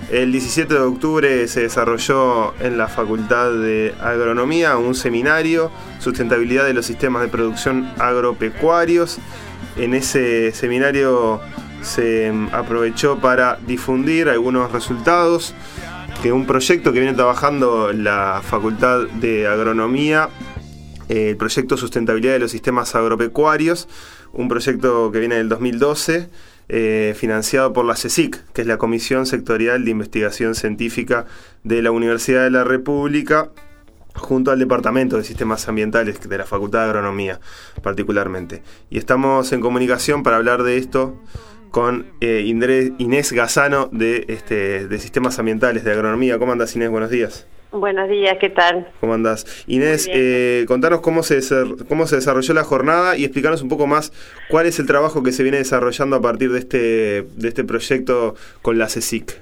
El 17 de octubre se desarrolló en la Facultad de Agronomía un seminario, Sustentabilidad de los Sistemas de Producción Agropecuarios. En ese seminario se aprovechó para difundir algunos resultados de un proyecto que viene trabajando la Facultad de Agronomía, el proyecto Sustentabilidad de los Sistemas Agropecuarios, un proyecto que viene del 2012, financiado por la CSIC, que es la Comisión Sectorial de Investigación Científica de la Universidad de la República, junto al Departamento de Sistemas Ambientales de la Facultad de Agronomía, particularmente. Y estamos en comunicación para hablar de esto con Inés Gazzano de Sistemas Ambientales de Agronomía. ¿Cómo andás, Inés? Buenos días. Buenos días, ¿qué tal? ¿Cómo andás? Inés, contanos cómo se desarrolló la jornada y explicarnos un poco más cuál es el trabajo que se viene desarrollando a partir de este proyecto con la CSIC.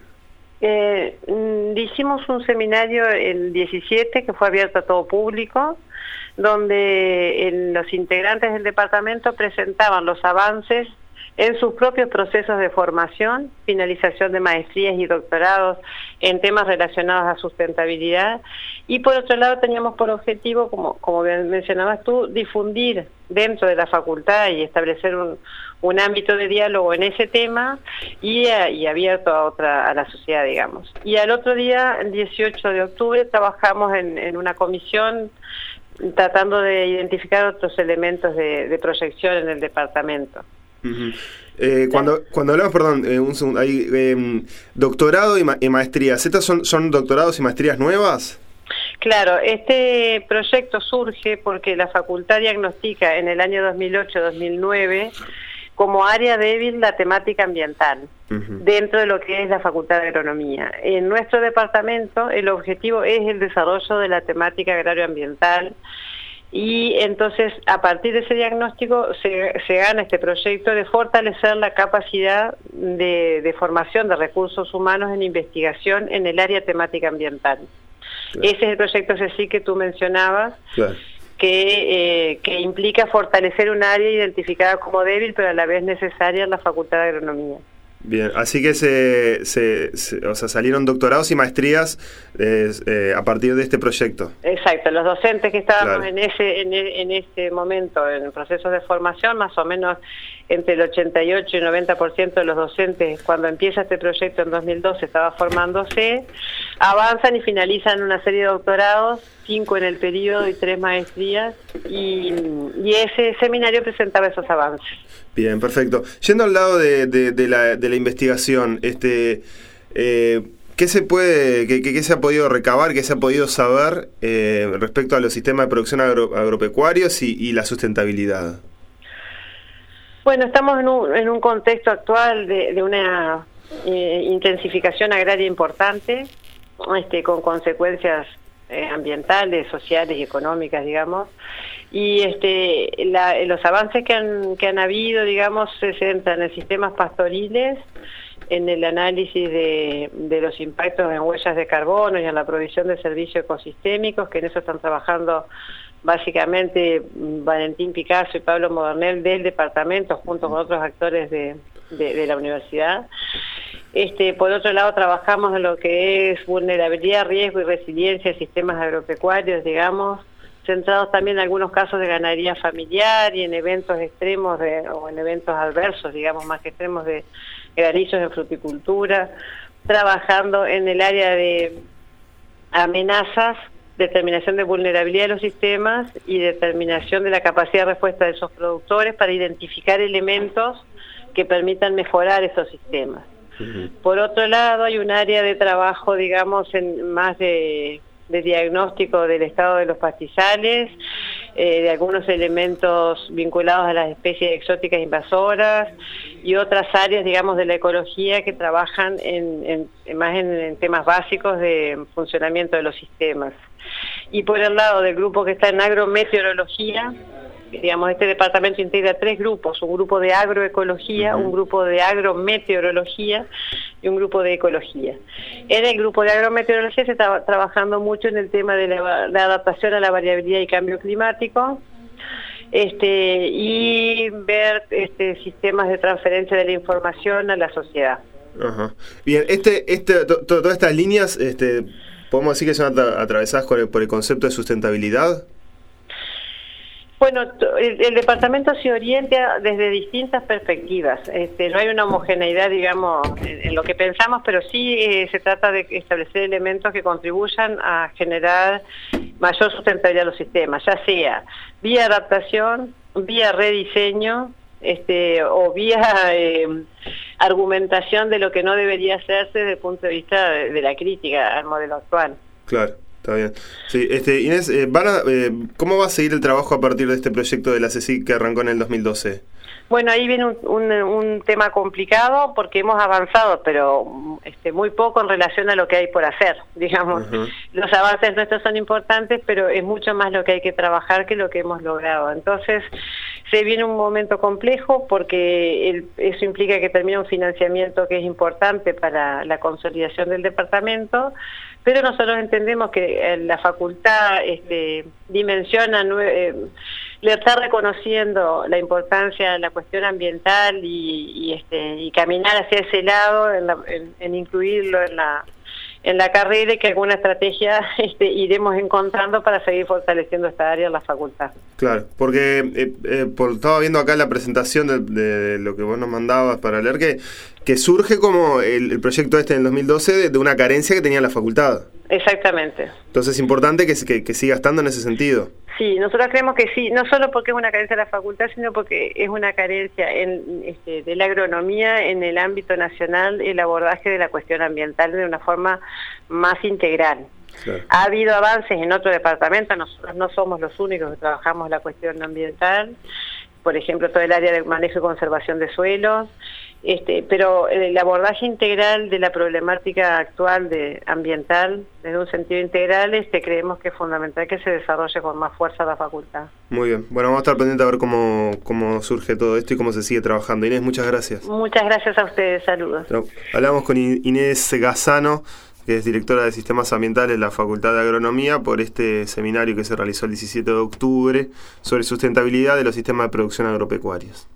Hicimos un seminario el 17 que fue abierto a todo público, donde los integrantes del departamento presentaban los avances en sus propios procesos de formación, finalización de maestrías y doctorados en temas relacionados a sustentabilidad, y por otro lado teníamos por objetivo, como mencionabas tú, difundir dentro de la facultad y establecer un ámbito de diálogo en ese tema y abierto a la sociedad, digamos. Y al otro día, el 18 de octubre, trabajamos en una comisión tratando de identificar otros elementos de proyección en el departamento. Uh-huh. Cuando hablamos, perdón, un segundo, hay doctorado y maestrías. ¿Estas son doctorados y maestrías nuevas? Claro, este proyecto surge porque la facultad diagnostica en el año 2008-2009 como área débil la temática ambiental, uh-huh, dentro de lo que es la Facultad de Agronomía. En nuestro departamento el objetivo es el desarrollo de la temática agrario-ambiental. Y entonces, a partir de ese diagnóstico, se gana este proyecto de fortalecer la capacidad de formación de recursos humanos en investigación en el área temática ambiental. Claro. Ese es el proyecto CSIC que tú mencionabas, claro, que implica fortalecer un área identificada como débil, pero a la vez necesaria en la Facultad de Agronomía. Bien, así que salieron doctorados y maestrías a partir de este proyecto. Exacto, los docentes que estábamos, claro, en ese momento en procesos de formación, más o menos entre el 88 y 90% de los docentes, cuando empieza este proyecto en 2012, estaba formándose, avanzan y finalizan una serie de doctorados, 5 en el periodo y 3 maestrías, y ese seminario presentaba esos avances. Bien, perfecto. Yendo al lado de la investigación, ¿qué se ha podido recabar, qué se ha podido saber respecto a los sistemas de producción agropecuarios y la sustentabilidad? Bueno, estamos en un contexto actual de una intensificación agraria importante, con consecuencias ambientales, sociales y económicas, digamos, y los avances que han habido, digamos, se centran en sistemas pastoriles, en el análisis de los impactos en huellas de carbono y en la provisión de servicios ecosistémicos, que en eso están trabajando básicamente Valentín Picasso y Pablo Modernel del departamento, junto con otros actores de la universidad. Por otro lado, trabajamos en lo que es vulnerabilidad, riesgo y resiliencia de sistemas agropecuarios, digamos, centrados también en algunos casos de ganadería familiar y en eventos extremos o en eventos adversos, digamos, más que extremos, de granizos en fruticultura, trabajando en el área de amenazas, determinación de vulnerabilidad de los sistemas y determinación de la capacidad de respuesta de esos productores para identificar elementos que permitan mejorar esos sistemas. Uh-huh. Por otro lado, hay un área de trabajo, digamos, en más de diagnóstico del estado de los pastizales, de algunos elementos vinculados a las especies exóticas invasoras y otras áreas, digamos, de la ecología que trabajan más en temas básicos de funcionamiento de los sistemas. Y por el lado del grupo que está en agrometeorología, digamos, este departamento integra 3 grupos: un grupo de agroecología, un grupo de agrometeorología y un grupo de ecología. En el grupo de agrometeorología se está trabajando mucho en el tema de la adaptación a la variabilidad y cambio climático, y ver sistemas de transferencia de la información a la sociedad. Ajá. Bien, todas estas líneas, podemos decir que son atravesadas por el concepto de sustentabilidad. Bueno, el departamento se orienta desde distintas perspectivas. No hay una homogeneidad, digamos, en lo que pensamos, pero sí se trata de establecer elementos que contribuyan a generar mayor sustentabilidad de los sistemas, ya sea vía adaptación, vía rediseño, o vía argumentación de lo que no debería hacerse desde el punto de vista de la crítica al modelo actual. Claro. Está bien. Sí, Inés, ¿cómo va a seguir el trabajo a partir de este proyecto de la CSIC que arrancó en el 2012? Bueno, ahí viene un tema complicado porque hemos avanzado, pero muy poco en relación a lo que hay por hacer, digamos. Uh-huh. Los avances nuestros son importantes, pero es mucho más lo que hay que trabajar que lo que hemos logrado. Entonces, se viene un momento complejo porque eso implica que termina un financiamiento que es importante para la consolidación del departamento, pero nosotros entendemos que la facultad dimensiona, le está reconociendo la importancia de la cuestión ambiental y caminar hacia ese lado, en incluirlo en la carrera, y que alguna estrategia iremos encontrando para seguir fortaleciendo esta área en la facultad. Claro, porque estaba viendo acá la presentación de lo que vos nos mandabas para leer, que surge como el proyecto en el 2012 de una carencia que tenía la facultad. Exactamente. Entonces es importante que siga estando en ese sentido. Sí, nosotros creemos que sí, no solo porque es una carencia de la facultad, sino porque es una carencia de la agronomía en el ámbito nacional, el abordaje de la cuestión ambiental de una forma más integral. Claro. Ha habido avances en otros departamentos, nosotros no somos los únicos que trabajamos la cuestión ambiental, por ejemplo, todo el área de manejo y conservación de suelos, pero el abordaje integral de la problemática actual ambiental, desde un sentido integral, creemos que es fundamental que se desarrolle con más fuerza la facultad. Muy bien. Bueno, vamos a estar pendientes a ver cómo surge todo esto y cómo se sigue trabajando. Inés, muchas gracias. Muchas gracias a ustedes. Saludos. Hablamos con Inés Gazzano, que es directora de Sistemas Ambientales de la Facultad de Agronomía, por este seminario que se realizó el 17 de octubre sobre sustentabilidad de los sistemas de producción agropecuarios.